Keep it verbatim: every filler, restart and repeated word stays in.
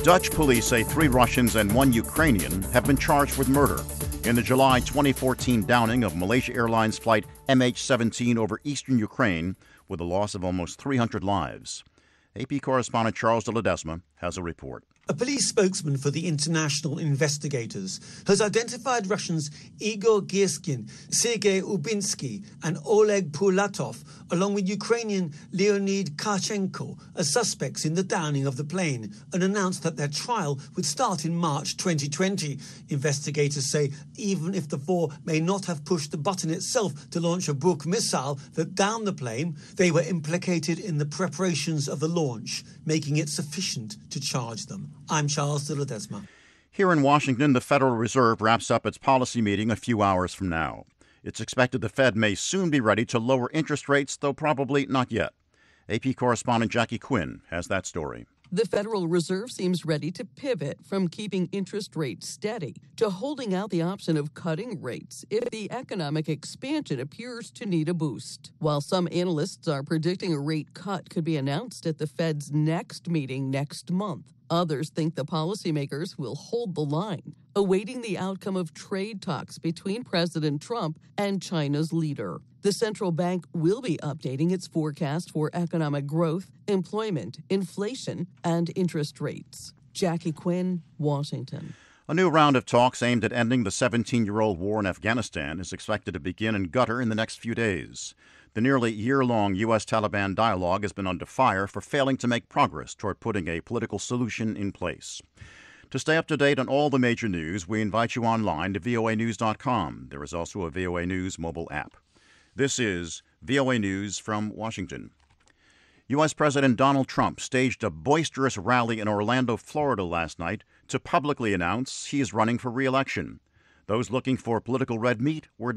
Dutch police say three Russians and one Ukrainian have been charged with murder in the July twenty fourteen downing of Malaysia Airlines flight M H seventeen over eastern Ukraine, with the loss of almost three hundred lives. A P correspondent Charles de Ledesma has a report. A police spokesman for the international investigators has identified Russians Igor Girskin, Sergei Ubinsky and Oleg Pulatov, along with Ukrainian Leonid Karchenko, as suspects in the downing of the plane, and announced that their trial would start in March twenty twenty. Investigators say even if the four may not have pushed the button itself to launch a Buk missile that downed the plane, they were implicated in the preparations of the launch, making it sufficient to charge them. I'm Charles de Ledesma. Here in Washington, the Federal Reserve wraps up its policy meeting a few hours from now. It's expected the Fed may soon be ready to lower interest rates, though probably not yet. A P correspondent Jackie Quinn has that story. The Federal Reserve seems ready to pivot from keeping interest rates steady to holding out the option of cutting rates if the economic expansion appears to need a boost. While some analysts are predicting a rate cut could be announced at the Fed's next meeting next month, others think the policymakers will hold the line, awaiting the outcome of trade talks between President Trump and China's leader. The central bank will be updating its forecast for economic growth, employment, inflation, and interest rates. Jackie Quinn, Washington. A new round of talks aimed at ending the seventeen-year-old war in Afghanistan is expected to begin in Qatar in the next few days. The nearly year-long U S Taliban dialogue has been under fire for failing to make progress toward putting a political solution in place. To stay up to date on all the major news, we invite you online to V O A news dot com. There is also a V O A News mobile app. This is V O A News from Washington. U S President Donald Trump staged a boisterous rally in Orlando, Florida last night to publicly announce he is running for re-election. Those looking for political red meat were